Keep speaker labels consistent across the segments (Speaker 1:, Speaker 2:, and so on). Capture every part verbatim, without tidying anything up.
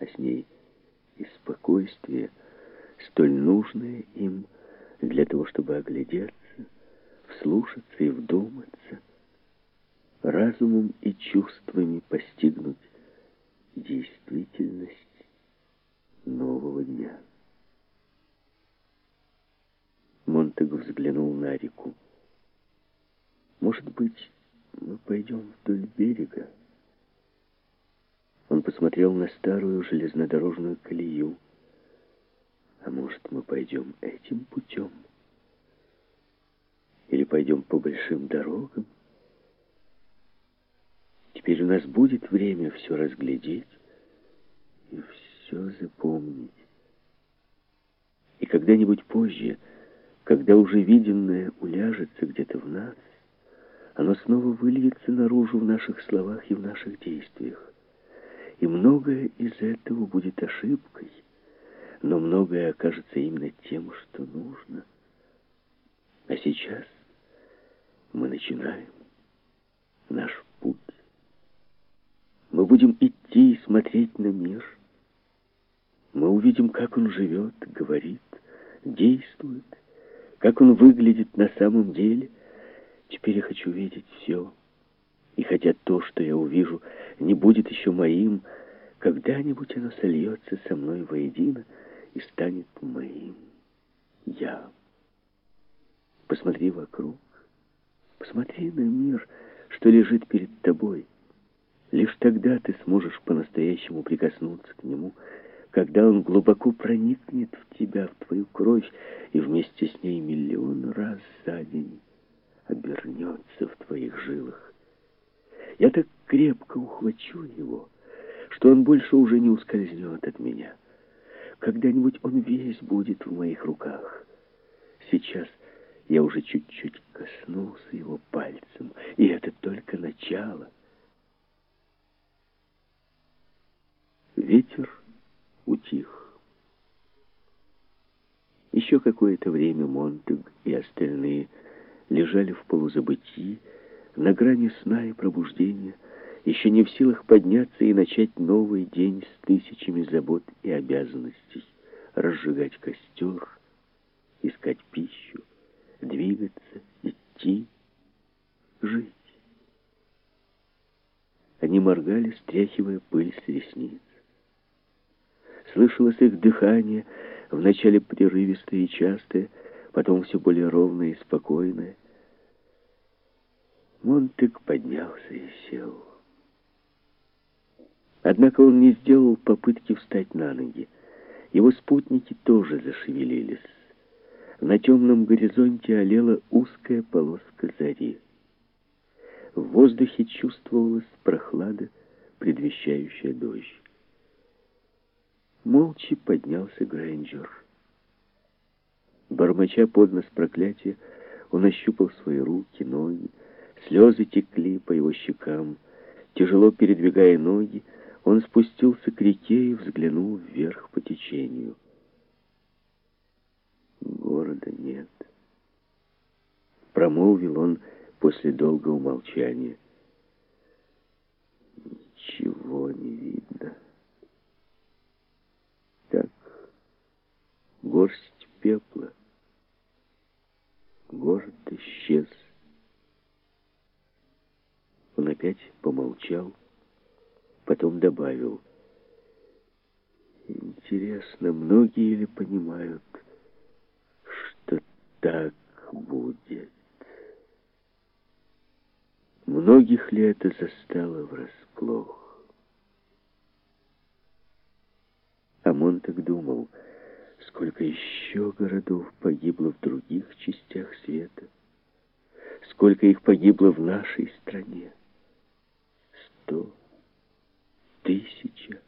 Speaker 1: а с ней и спокойствие, столь нужное им для того, чтобы оглядеться, вслушаться и вдуматься, разумом и чувствами постигнуть действительность нового дня. Монтег взглянул на реку. «Может быть, мы пойдем вдоль берега?» Он посмотрел на старую железнодорожную колею. «А может, мы пойдем этим путем? Или пойдем по большим дорогам? Теперь у нас будет время все разглядеть и все запомнить. И когда-нибудь позже, когда уже виденное уляжется где-то в нас, оно снова выльется наружу в наших словах и в наших действиях. И многое из этого будет ошибкой, но многое окажется именно тем, что нужно. А сейчас мы начинаем наш путь. Мы будем идти и смотреть на мир. Мы увидим, как он живет, говорит, действует, как он выглядит на самом деле. Теперь я хочу видеть все. И хотя то, что я увижу, не будет еще моим, когда-нибудь оно сольется со мной воедино и станет моим. Я. Посмотри вокруг. Посмотри на мир, что лежит перед тобой. Лишь тогда ты сможешь по-настоящему прикоснуться к нему, когда он глубоко проникнет в тебя, в твою кровь, и вместе с ней миллион раз за день обернется в твоих жилах. Я так крепко ухвачу его, что он больше уже не ускользнет от меня. Когда-нибудь он весь будет в моих руках. Сейчас я уже чуть-чуть коснулся его пальцем, и это только начало. Ветер утих. Еще какое-то время Монтег и остальные лежали в полузабытии, на грани сна и пробуждения, еще не в силах подняться и начать новый день с тысячами забот и обязанностей, разжигать костер, искать пищу, двигаться, идти, жить. Они моргали, стряхивая пыль с ресниц. Слышалось их дыхание, вначале прерывистое и частое, потом все более ровное и спокойное. Монтег поднялся и сел. Однако он не сделал попытки встать на ноги. Его спутники тоже зашевелились. На темном горизонте олела узкая полоска зари. В воздухе чувствовалась прохлада, предвещающая дождь. Молча поднялся Грейнджер. Бормоча под нос проклятия, он ощупал свои руки, ноги. Слезы текли по его щекам. Тяжело передвигая ноги, он спустился к реке и взглянул вверх по течению. Города нет. Промолвил он после долгого молчания. Ничего не видно. Так, горсть пепла. Город исчез. Он опять помолчал, потом добавил: интересно, многие ли понимают, что так будет? Многих ли это застало врасплох? А Монтег думал, сколько еще городов погибло в других частях света, сколько их погибло в нашей стране. Сто, тысяча.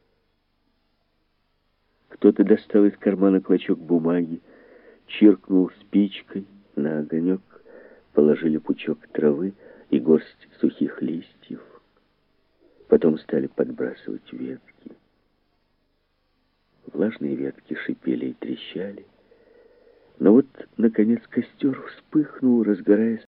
Speaker 1: Кто-то достал из кармана клочок бумаги, чиркнул спичкой, на огонек положили пучок травы и горсть сухих листьев. Потом стали подбрасывать ветки. Влажные ветки шипели и трещали. Но вот, наконец, костер вспыхнул, разгораясь